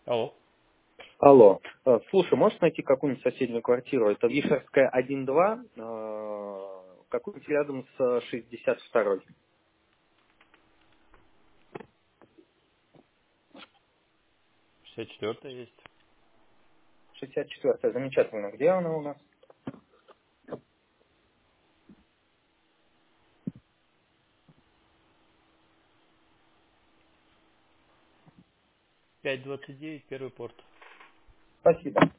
Алло. Алло. Слушай, можешь найти какую-нибудь соседнюю квартиру? Это Вишерская 1-2, какую-нибудь рядом с 62-й. 64 есть. 64-я, замечательно. Где она у нас? 529, первый порт. Спасибо.